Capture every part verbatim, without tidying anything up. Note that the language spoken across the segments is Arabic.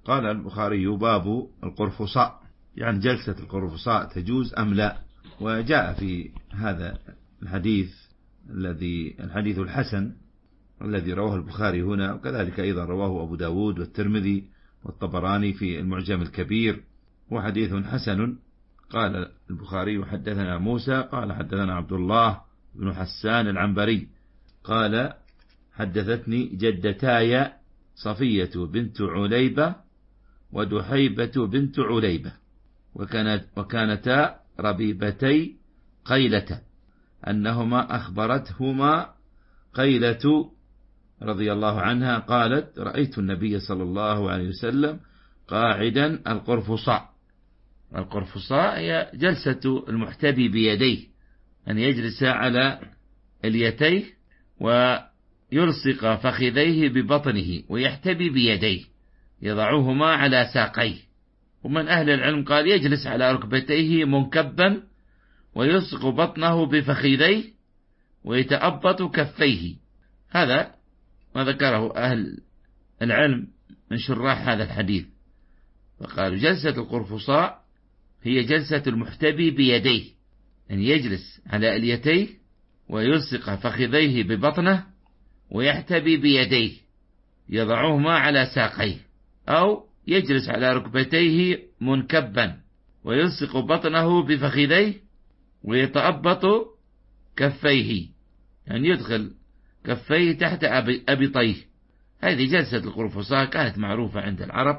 قال البخاري: باب القرفصاء، يعني جلسة القرفصاء تجوز أم لا؟ وجاء في هذا الحديث الذي الحديث الحسن الذي رواه البخاري هنا، وكذلك أيضا رواه أبو داود والترمذي والطبراني في المعجم الكبير، وحديث حسن. قال البخاري: حدثنا موسى قال حدثنا عبد الله بن حسان العنبري قال: حدثتني جدتاي صفية بنت عليبة ودحيبة بنت عليبة، وكانت وكانتا ربيبتي قيلة، أنهما أخبرتهما قيلة رضي الله عنها قالت: رأيت النبي صلى الله عليه وسلم قاعدا القرفصاء. القرفصاء هي جلسة المحتبي بيديه، أن يجلس على اليتيه ويلصق فخذيه ببطنه ويحتبي بيديه، يضعهما على ساقيه. ومن أهل العلم قال يجلس على ركبتيه منكبا ويلصق بطنه بفخذيه ويتأبط كفيه. هذا ما ذكره أهل العلم من شراح هذا الحديث، فقالوا جلسة القرفصاء هي جلسة المحتبي بيديه، أن يجلس على اليتيه ويلصق فخذيه ببطنه ويحتبي بيديه يضعهما على ساقيه، أو يجلس على ركبتيه منكبا ويلصق بطنه بفخذيه ويتأبط كفيه، يعني يدخل كفيه تحت أبطيه. هذه جلسة القرفصاء كانت معروفة عند العرب،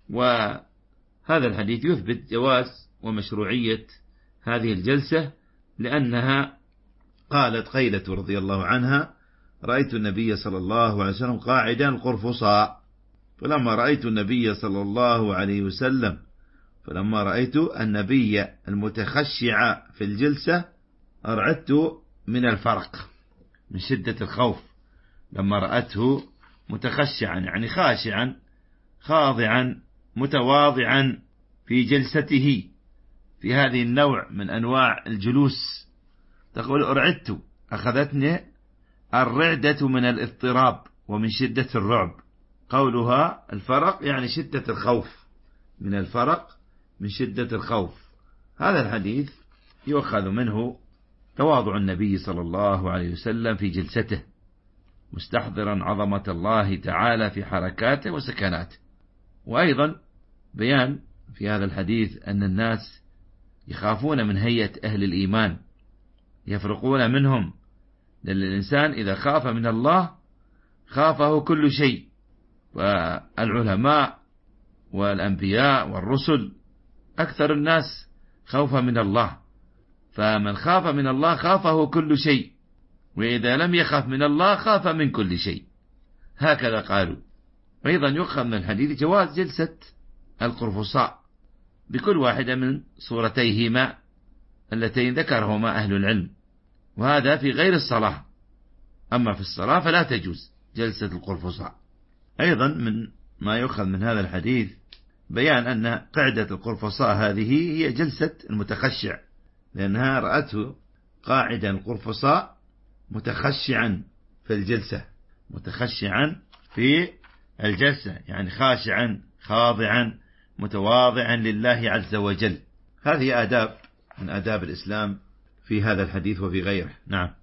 وهذا الحديث يثبت جواز ومشروعية هذه الجلسة، لأنها قالت قيلة رضي الله عنها: رأيت النبي صلى الله عليه وسلم قاعدا القرفصاء، فلما رأيت النبي صلى الله عليه وسلم فلما رأيت النبي المتخشع في الجلسة أرعدت من الفرق، من شدة الخوف، لما رأته متخشعا يعني خاشعا خاضعا متواضعا في جلسته في هذه النوع من أنواع الجلوس. تقول: أرعدت، أخذتني الرعدة من الاضطراب ومن شدة الرعب. قولها الفرق يعني شدة الخوف، من الفرق من شدة الخوف. هذا الحديث يؤخذ منه تواضع النبي صلى الله عليه وسلم في جلسته، مستحضرا عظمة الله تعالى في حركاته وسكناته. وأيضا بيان في هذا الحديث أن الناس يخافون من هيئة أهل الإيمان، يفرقون منهم، لأن الإنسان إذا خاف من الله خافه كل شيء، والعلماء والأنبياء والرسل أكثر الناس خوفا من الله، فمن خاف من الله خافه كل شيء، وإذا لم يخف من الله خاف من كل شيء، هكذا قالوا. أيضا يؤخذ من الحديث جواز جلسة القرفصاء بكل واحدة من صورتيهما اللتين ذكرهما أهل العلم، وهذا في غير الصلاة، أما في الصلاة فلا تجوز جلسة القرفصاء. أيضا من ما يؤخذ من هذا الحديث بيان أن قاعدة القرفصاء هذه هي جلسة المتخشع، لأنها رأته قاعدا القرفصاء متخشعا في الجلسة، متخشعا في الجلسة يعني خاشعا خاضعا متواضعا لله عز وجل. هذه آداب من آداب الإسلام في هذا الحديث وفي غيره. نعم.